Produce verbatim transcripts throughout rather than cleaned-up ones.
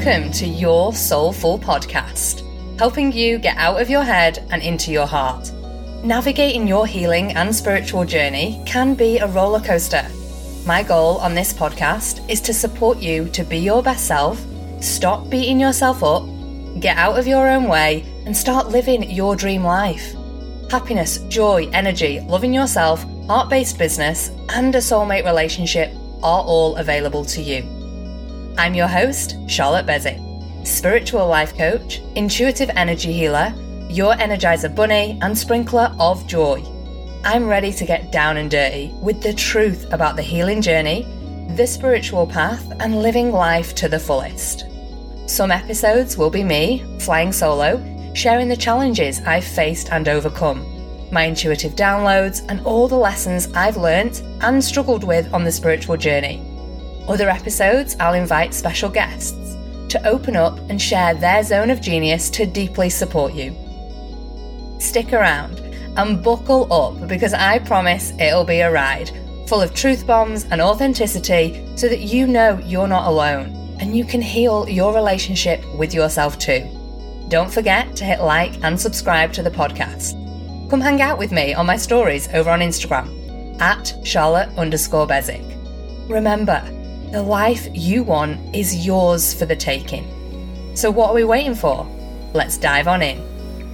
Welcome to Your Soulful Podcast, helping you get out of your head and into your heart. Navigating your healing and spiritual journey can be a roller coaster. My goal on this podcast is to support you to be your best self, stop beating yourself up, get out of your own way, and start living your dream life. Happiness, joy, energy, loving yourself, heart-based business, and a soulmate relationship are all available to you. I'm your host, Charlotte Bezic, spiritual life coach, intuitive energy healer, your Energizer bunny, and sprinkler of joy. I'm ready to get down and dirty with the truth about the healing journey, the spiritual path, and living life to the fullest. Some episodes will be me, flying solo, sharing the challenges I've faced and overcome, my intuitive downloads, and all the lessons I've learnt and struggled with on the spiritual journey. Other episodes, I'll invite special guests to open up and share their zone of genius to deeply support you. Stick around and buckle up because I promise it'll be a ride full of truth bombs and authenticity so that you know you're not alone and you can heal your relationship with yourself too. Don't forget to hit like and subscribe to the podcast. Come hang out with me on my stories over on Instagram at Charlotte underscore Bezic. Remember, the life you want is yours for the taking. So what are we waiting for? Let's dive on in.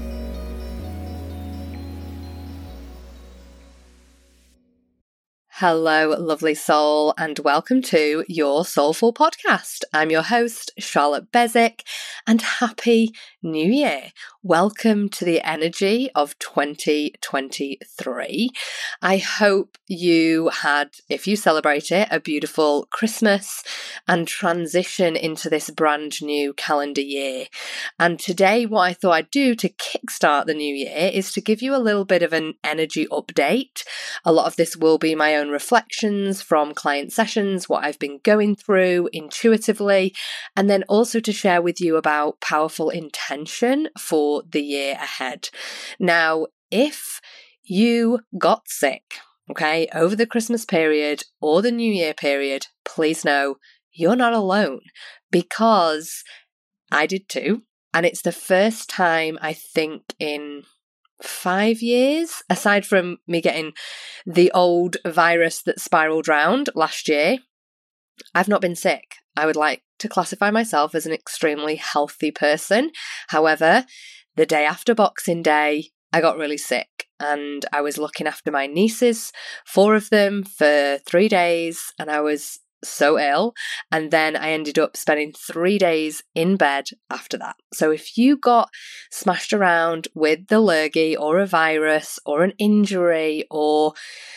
Hello, lovely soul, and welcome to Your Soulful Podcast. I'm your host, Charlotte Bezic, and Happy New Year. Welcome to the energy of twenty twenty-three. I hope you had, if you celebrate it, a beautiful Christmas and transition into this brand new calendar year. And today, what I thought I'd do to kickstart the new year is to give you a little bit of an energy update. A lot of this will be my own reflections from client sessions, what I've been going through intuitively, and then also to share with you about powerful intention for the year ahead. Now, if you got sick, okay, over the Christmas period or the New Year period, please know you're not alone because I did too. And it's the first time I think in five years, aside from me getting the old virus that spiraled round last year, I've not been sick. I would like to classify myself as an extremely healthy person. However, the day after Boxing Day, I got really sick and I was looking after my nieces, four of them, for three days, and I was so ill. And then I ended up spending three days in bed after that. So if you got smashed around with the lurgy or a virus or an injury or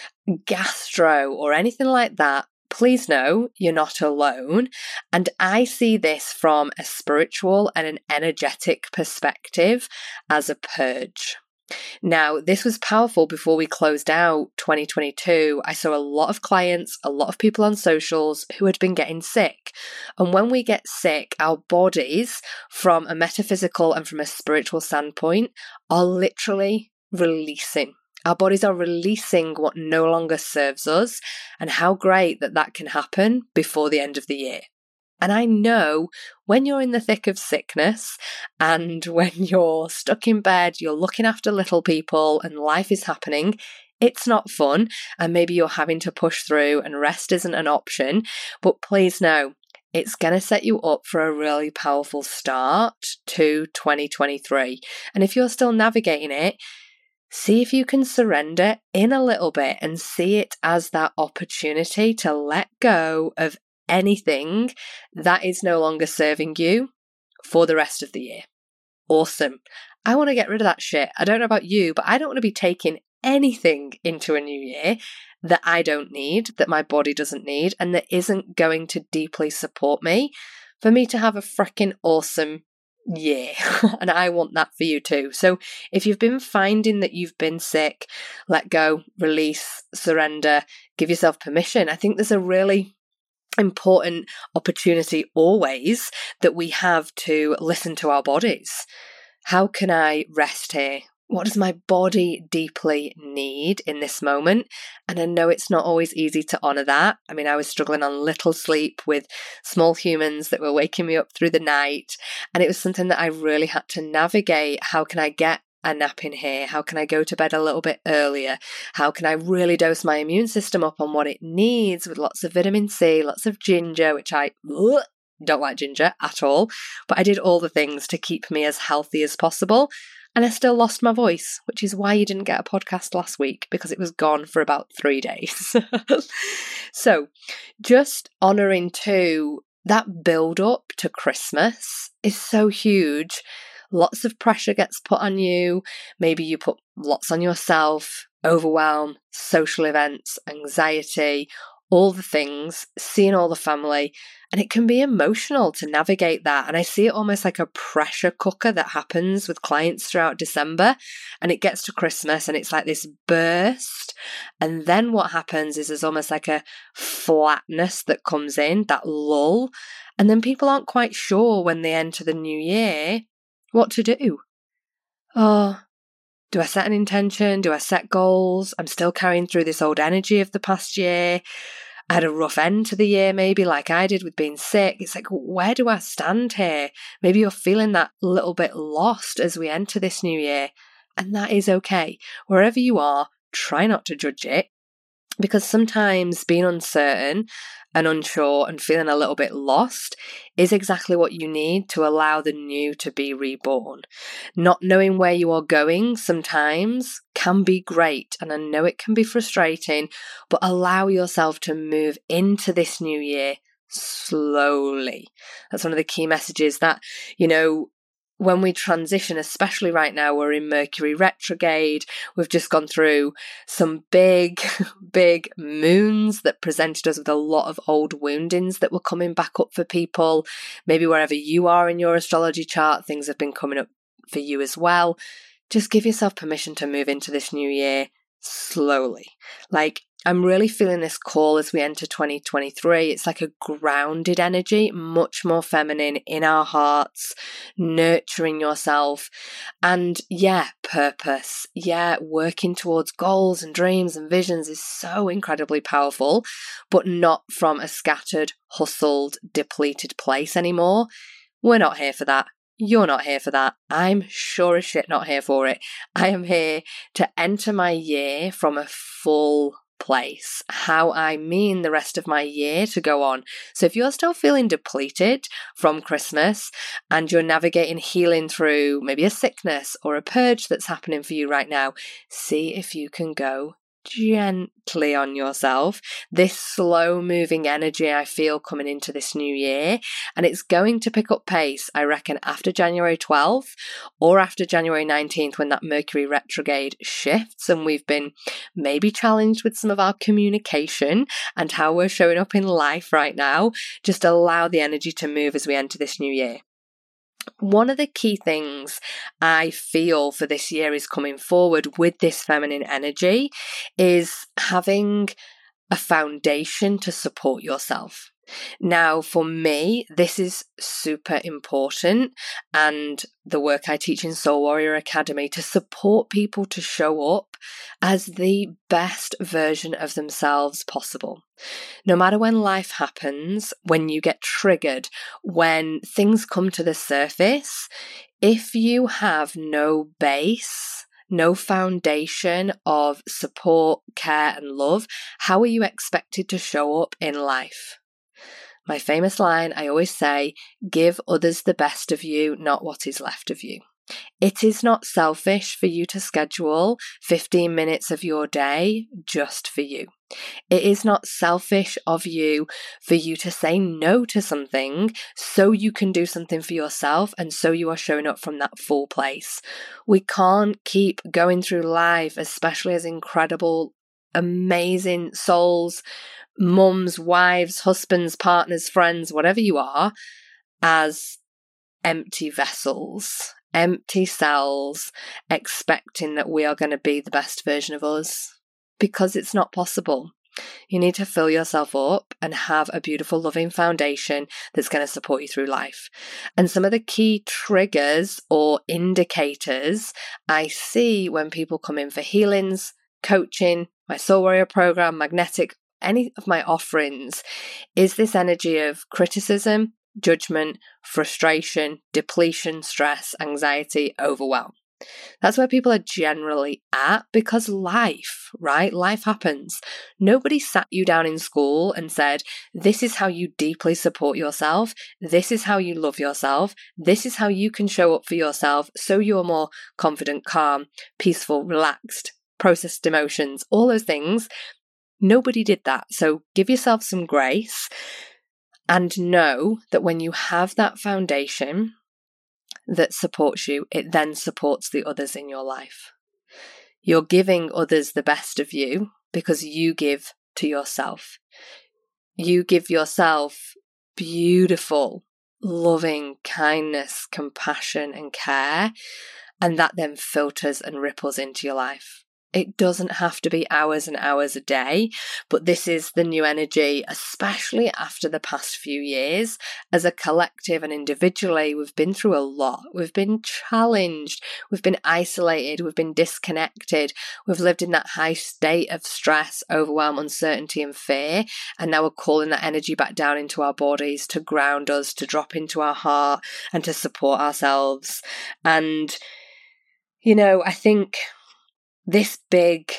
gastro or anything like that, please know you're not alone. And I see this from a spiritual and an energetic perspective as a purge. Now, this was powerful before we closed out twenty twenty-two. I saw a lot of clients, a lot of people on socials who had been getting sick. And when we get sick, our bodies, from a metaphysical and from a spiritual standpoint, are literally releasing. Our bodies are releasing what no longer serves us, and how great that that can happen before the end of the year. And I know when you're in the thick of sickness and when you're stuck in bed, you're looking after little people and life is happening, it's not fun. And maybe you're having to push through and rest isn't an option. But please know, it's going to set you up for a really powerful start to twenty twenty-three. And if you're still navigating it, see if you can surrender in a little bit and see it as that opportunity to let go of anything that is no longer serving you for the rest of the year. Awesome. I want to get rid of that shit. I don't know about you, but I don't want to be taking anything into a new year that I don't need, that my body doesn't need, and that isn't going to deeply support me for me to have a freaking awesome year. And I want that for you too. So if you've been finding that you've been sick, let go, release, surrender, give yourself permission. I think there's a really important opportunity always that we have to listen to our bodies. How can I rest here? What does my body deeply need in this moment? And I know it's not always easy to honour that. I mean, I was struggling on little sleep with small humans that were waking me up through the night. And it was something that I really had to navigate. How can I get a nap in here? How can I go to bed a little bit earlier? How can I really dose my immune system up on what it needs with lots of vitamin C, lots of ginger, which I ugh, don't like ginger at all. But I did all the things to keep me as healthy as possible. And I still lost my voice, which is why you didn't get a podcast last week, because it was gone for about three days. So just honouring too, that build up to Christmas is so huge. Lots of pressure gets put on you. Maybe you put lots on yourself, overwhelm, social events, anxiety, all the things, seeing all the family. And it can be emotional to navigate that. And I see it almost like a pressure cooker that happens with clients throughout December. And it gets to Christmas and it's like this burst. And then what happens is there's almost like a flatness that comes in, that lull. And then people aren't quite sure when they enter the new year what to do. Oh, do I set an intention? Do I set goals? I'm still carrying through this old energy of the past year. I had a rough end to the year, maybe like I did with being sick. It's like, where do I stand here? Maybe you're feeling that little bit lost as we enter this new year. And that is okay. Wherever you are, try not to judge it. Because sometimes being uncertain and unsure and feeling a little bit lost is exactly what you need to allow the new to be reborn. Not knowing where you are going sometimes can be great, and I know it can be frustrating, but allow yourself to move into this new year slowly. That's one of the key messages that, you know, when we transition, especially right now, we're in Mercury retrograde. We've just gone through some big, big moons that presented us with a lot of old woundings that were coming back up for people. Maybe wherever you are in your astrology chart, things have been coming up for you as well. Just give yourself permission to move into this new year slowly. Like, I'm really feeling this call as we enter twenty twenty-three. It's like a grounded energy, much more feminine in our hearts, nurturing yourself. And yeah, purpose. Yeah, working towards goals and dreams and visions is so incredibly powerful, but not from a scattered, hustled, depleted place anymore. We're not here for that. You're not here for that. I'm sure as shit not here for it. I am here to enter my year from a full place, how I mean the rest of my year to go on. So if you're still feeling depleted from Christmas and you're navigating healing through maybe a sickness or a purge that's happening for you right now, see if you can go gently on yourself. This slow moving energy I feel coming into this new year, and it's going to pick up pace, I reckon, after January twelfth or after January nineteenth, when that Mercury retrograde shifts and we've been maybe challenged with some of our communication and how we're showing up in life right now. Just allow the energy to move as we enter this new year. One of the key things I feel for this year is coming forward with this feminine energy is having a foundation to support yourself. Now, for me, this is super important, and the work I teach in Soul Warrior Academy to support people to show up as the best version of themselves possible. No matter when life happens, when you get triggered, when things come to the surface, if you have no base, no foundation of support, care, and love, how are you expected to show up in life? My famous line, I always say, give others the best of you, not what is left of you. It is not selfish for you to schedule fifteen minutes of your day just for you. It is not selfish of you for you to say no to something so you can do something for yourself and so you are showing up from that full place. We can't keep going through life, especially as incredible, amazing souls, mums, wives, husbands, partners, friends, whatever you are, as empty vessels, empty cells, expecting that we are going to be the best version of us, because it's not possible. You need to fill yourself up and have a beautiful, loving foundation that's going to support you through life. And some of the key triggers or indicators I see when people come in for healings, coaching, my Soul Warrior program, magnetic, any of my offerings, is this energy of criticism, judgment, frustration, depletion, stress, anxiety, overwhelm. That's where people are generally at, because life, right? Life happens. Nobody sat you down in school and said, this is how you deeply support yourself. This is how you love yourself. This is how you can show up for yourself so you're more confident, calm, peaceful, relaxed, processed emotions, all those things. Nobody did that. So give yourself some grace and know that when you have that foundation that supports you, it then supports the others in your life. You're giving others the best of you because you give to yourself. You give yourself beautiful, loving kindness, compassion, and care, and that then filters and ripples into your life. It doesn't have to be hours and hours a day, but this is the new energy, especially after the past few years. As a collective and individually, we've been through a lot. We've been challenged. We've been isolated. We've been disconnected. We've lived in that high state of stress, overwhelm, uncertainty, and fear. And now we're calling that energy back down into our bodies to ground us, to drop into our heart, and to support ourselves. And, you know, I think this big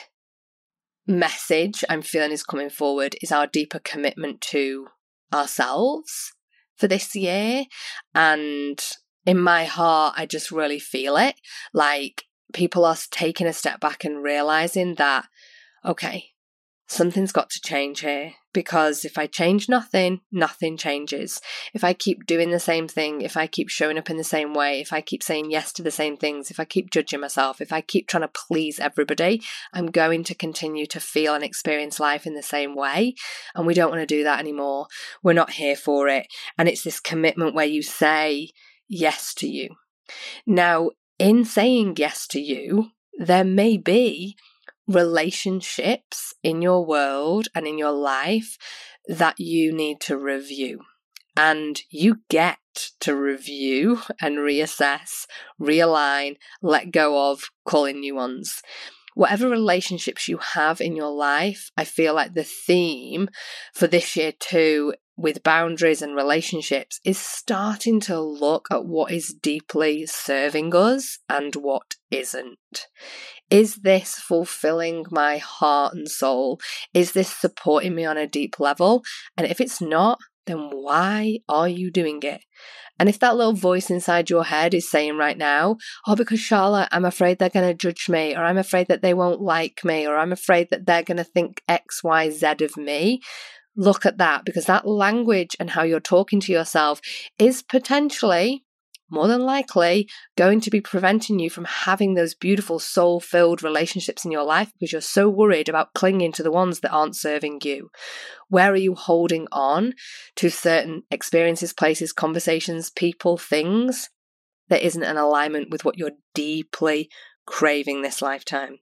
message I'm feeling is coming forward is our deeper commitment to ourselves for this year. And in my heart, I just really feel it. Like people are taking a step back and realizing that, okay, something's got to change here, because if I change nothing, nothing changes. If I keep doing the same thing, if I keep showing up in the same way, if I keep saying yes to the same things, if I keep judging myself, if I keep trying to please everybody, I'm going to continue to feel and experience life in the same way. And we don't want to do that anymore. We're not here for it. And it's this commitment where you say yes to you. Now, in saying yes to you, there may be relationships in your world and in your life that you need to review. And you get to review and reassess, realign, let go of, call in new ones. Whatever relationships you have in your life, I feel like the theme for this year too, with boundaries and relationships, is starting to look at what is deeply serving us and what isn't. Is this fulfilling my heart and soul? Is this supporting me on a deep level? And if it's not, then why are you doing it? And if that little voice inside your head is saying right now, oh, because Charlotte, I'm afraid they're going to judge me, or I'm afraid that they won't like me, or I'm afraid that they're going to think X, Y, Z of me, look at that, because that language and how you're talking to yourself is potentially, more than likely, going to be preventing you from having those beautiful soul-filled relationships in your life because you're so worried about clinging to the ones that aren't serving you. Where are you holding on to certain experiences, places, conversations, people, things that isn't in alignment with what you're deeply craving this lifetime?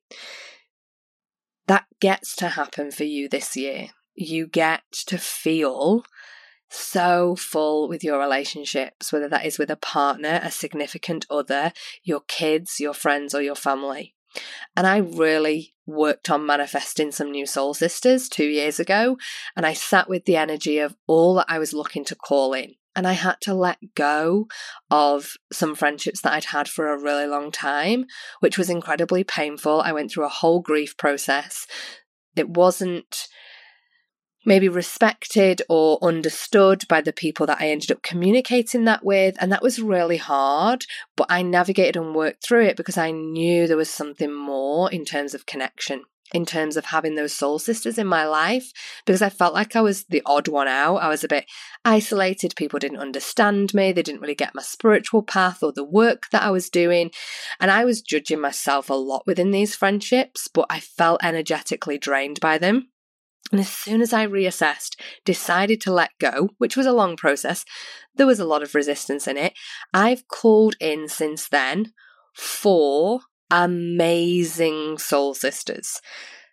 That gets to happen for you this year. You get to feel so full with your relationships, whether that is with a partner, a significant other, your kids, your friends, or your family. And I really worked on manifesting some new soul sisters two years ago, and I sat with the energy of all that I was looking to call in. And I had to let go of some friendships that I'd had for a really long time, which was incredibly painful. I went through a whole grief process. It wasn't maybe respected or understood by the people that I ended up communicating that with. And that was really hard, but I navigated and worked through it because I knew there was something more in terms of connection, in terms of having those soul sisters in my life, because I felt like I was the odd one out. I was a bit isolated. People didn't understand me. They didn't really get my spiritual path or the work that I was doing. And I was judging myself a lot within these friendships, but I felt energetically drained by them. And as soon as I reassessed, decided to let go, which was a long process, there was a lot of resistance in it. I've called in since then four amazing soul sisters.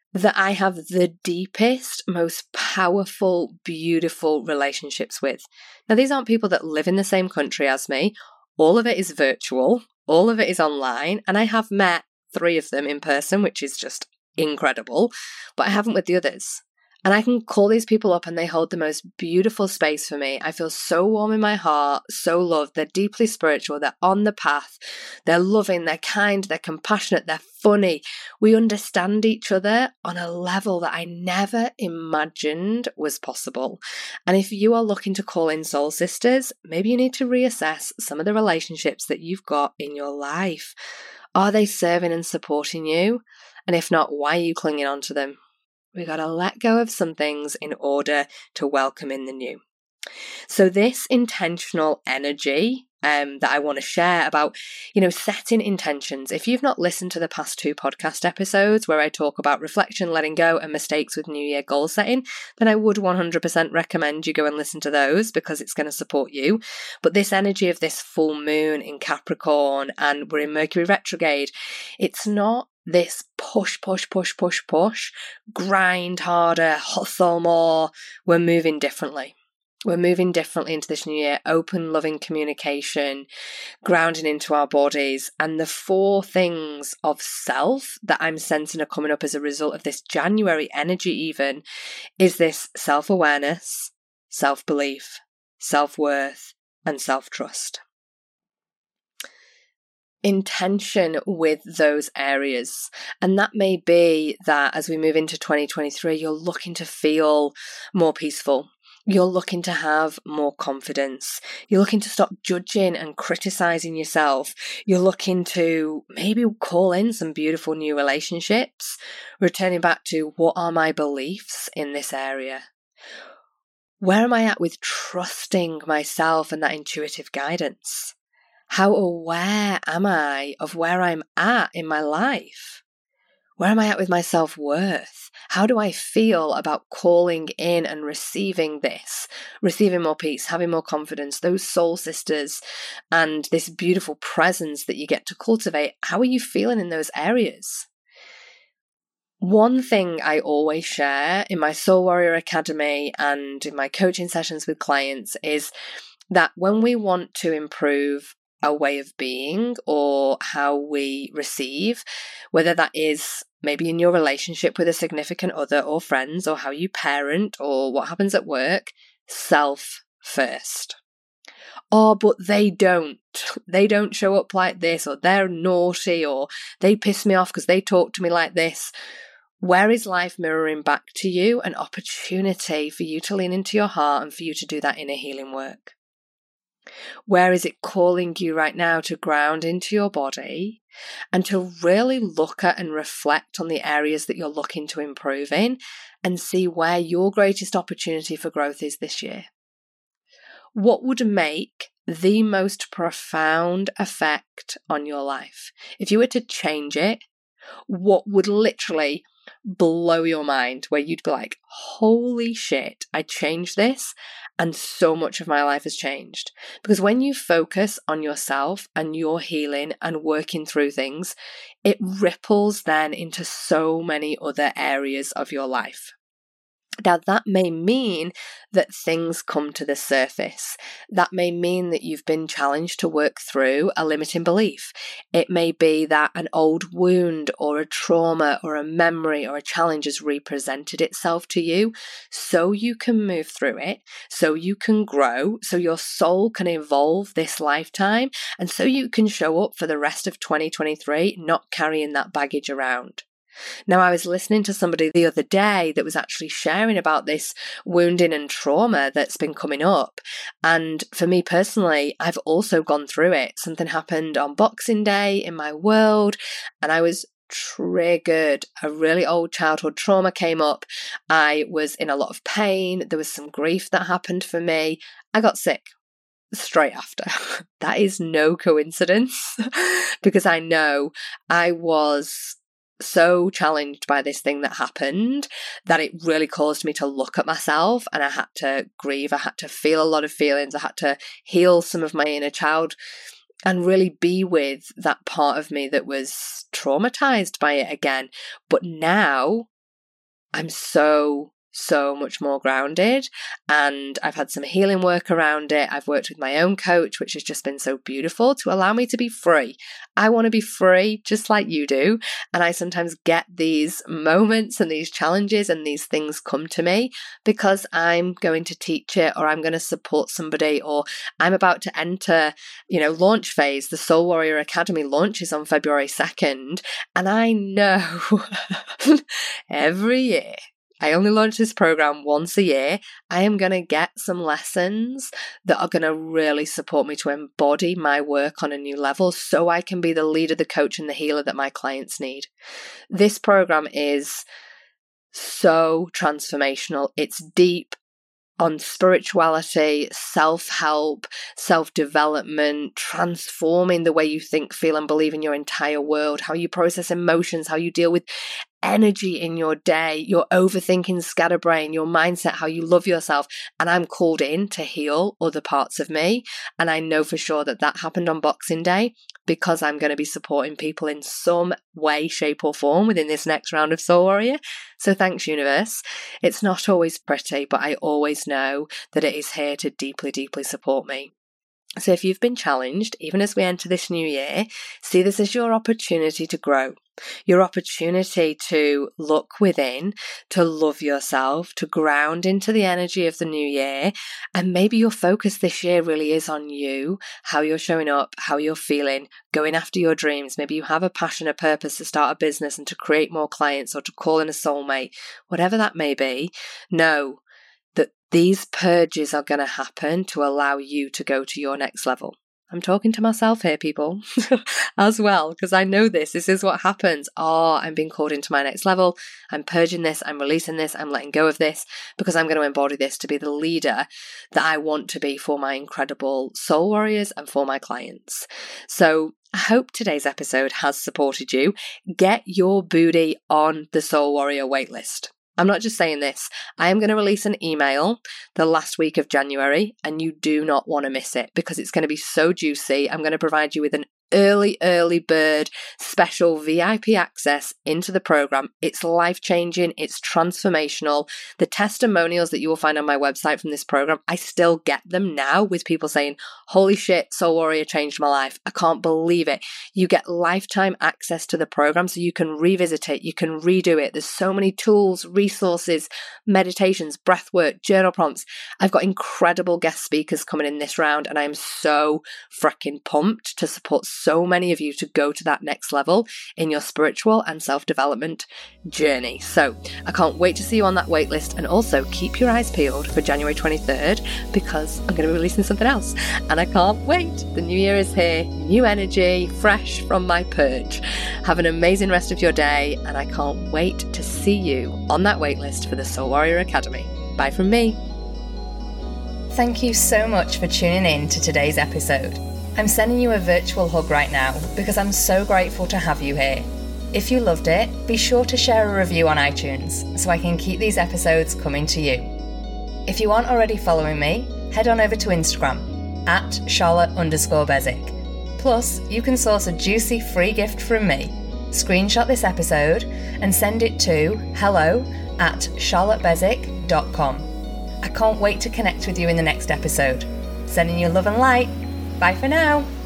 that I have the deepest, most powerful, beautiful relationships with. Now, these aren't people that live in the same country as me. All of it is virtual. All of it is online. And I have met three of them in person, which is just incredible. But I haven't with the others. And I can call these people up and they hold the most beautiful space for me. I feel so warm in my heart, so loved. They're deeply spiritual. They're on the path. They're loving. They're kind. They're compassionate. They're funny. We understand each other on a level that I never imagined was possible. And if you are looking to call in soul sisters, maybe you need to reassess some of the relationships that you've got in your life. Are they serving and supporting you? And if not, why are you clinging on to them? We got to let go of some things in order to welcome in the new. So this intentional energy um, that I want to share about, you know, setting intentions. If you've not listened to the past two podcast episodes where I talk about reflection, letting go, and mistakes with New Year goal setting, then I would one hundred percent recommend you go and listen to those because it's going to support you. But this energy of this full moon in Capricorn and we're in Mercury retrograde, it's not this push, push, push, push, push, grind harder, hustle more. We're moving differently. We're moving differently into this new year. Open, loving communication, grounding into our bodies. And the four things of self that I'm sensing are coming up as a result of this January energy even is this self-awareness, self-belief, self-worth, and self-trust. Intention with those areas. And that may be that as we move into twenty twenty-three, you're looking to feel more peaceful. You're looking to have more confidence. You're looking to stop judging and criticizing yourself. You're looking to maybe call in some beautiful new relationships, returning back to what are my beliefs in this area? Where am I at with trusting myself and that intuitive guidance? How aware am I of where I'm at in my life? Where am I at with my self-worth? How do I feel about calling in and receiving this, receiving more peace, having more confidence, those soul sisters, and this beautiful presence that you get to cultivate? How are you feeling in those areas? One thing I always share in my Soul Warrior Academy and in my coaching sessions with clients is that when we want to improve a way of being or how we receive, whether that is maybe in your relationship with a significant other or friends or how you parent or what happens at work, self first. Oh, but they don't. They don't show up like this, or they're naughty, or they piss me off because they talk to me like this. Where is life mirroring back to you an opportunity for you to lean into your heart and for you to do that inner healing work? Where is it calling you right now to ground into your body and to really look at and reflect on the areas that you're looking to improve in and see where your greatest opportunity for growth is this year? What would make the most profound effect on your life? If you were to change it, what would literally blow your mind where you'd be like, holy shit, I changed this and so much of my life has changed? Because when you focus on yourself and your healing and working through things, it ripples then into so many other areas of your life. Now, that may mean that things come to the surface. That may mean that you've been challenged to work through a limiting belief. It may be that an old wound or a trauma or a memory or a challenge has represented itself to you so you can move through it, so you can grow, so your soul can evolve this lifetime, and so you can show up for the rest of twenty twenty-three not carrying that baggage around. Now, I was listening to somebody the other day that was actually sharing about this wounding and trauma that's been coming up. And for me personally, I've also gone through it. Something happened on Boxing Day in my world, and I was triggered. A really old childhood trauma came up. I was in a lot of pain. There was some grief that happened for me. I got sick straight after. That is no coincidence because I know I was so challenged by this thing that happened that it really caused me to look at myself, and I had to grieve. I had to feel a lot of feelings. I had to heal some of my inner child and really be with that part of me that was traumatized by it again. But now I'm so so much more grounded, and I've had some healing work around it. I've worked with my own coach, which has just been so beautiful to allow me to be free. I want to be free just like you do, and I sometimes get these moments and these challenges and these things come to me because I'm going to teach it, or I'm going to support somebody, or I'm about to enter, you know, launch phase. The Soul Warrior Academy launches on February second, and I know every year, I only launch this program once a year. I am going to get some lessons that are going to really support me to embody my work on a new level so I can be the leader, the coach, and the healer that my clients need. This program is so transformational. It's deep on spirituality, self-help, self-development, transforming the way you think, feel, and believe in your entire world, how you process emotions, how you deal with energy in your day, your overthinking scatterbrain, your mindset, how you love yourself. And I'm called in to heal other parts of me. And I know for sure that that happened on Boxing Day because I'm going to be supporting people in some way, shape, or form within this next round of Soul Warrior. So thanks, universe. It's not always pretty, but I always know that it is here to deeply, deeply support me. So if you've been challenged, even as we enter this new year, see this as your opportunity to grow, your opportunity to look within, to love yourself, to ground into the energy of the new year. And maybe your focus this year really is on you, how you're showing up, how you're feeling, going after your dreams. Maybe you have a passion, a purpose to start a business and to create more clients or to call in a soulmate, whatever that may be. Know that these purges are going to happen to allow you to go to your next level. I'm talking to myself here, people, as well, because I know this. This is what happens. Oh, I'm being called into my next level. I'm purging this. I'm releasing this. I'm letting go of this because I'm going to embody this to be the leader that I want to be for my incredible soul warriors and for my clients. So I hope today's episode has supported you. Get your booty on the Soul Warrior waitlist. I'm not just saying this. I am going to release an email the last week of January, and you do not want to miss it because it's going to be so juicy. I'm going to provide you with an early, early bird special V I P access into the program. It's life-changing. It's transformational. The testimonials that you will find on my website from this program, I still get them now with people saying, holy shit, Soul Warrior changed my life. I can't believe it. You get lifetime access to the program so you can revisit it. You can redo it. There's so many tools, resources, meditations, breath work, journal prompts. I've got incredible guest speakers coming in this round, and I am so freaking pumped to support so many of you to go to that next level in your spiritual and self-development journey. So I can't wait to see you on that waitlist, and also keep your eyes peeled for January twenty-third because I'm going to be releasing something else and I can't wait. The new year is here, new energy, fresh from my purge. Have an amazing rest of your day, and I can't wait to see you on that waitlist for the Soul Warrior Academy. Bye from me. Thank you so much for tuning in to today's episode. I'm sending you a virtual hug right now because I'm so grateful to have you here. If you loved it, be sure to share a review on iTunes so I can keep these episodes coming to you. If you aren't already following me, head on over to Instagram at Charlotte underscore Bezic. Plus, you can source a juicy free gift from me. Screenshot this episode and send it to hello at charlottebezic dot com. I can't wait to connect with you in the next episode. Sending you love and light. Bye for now.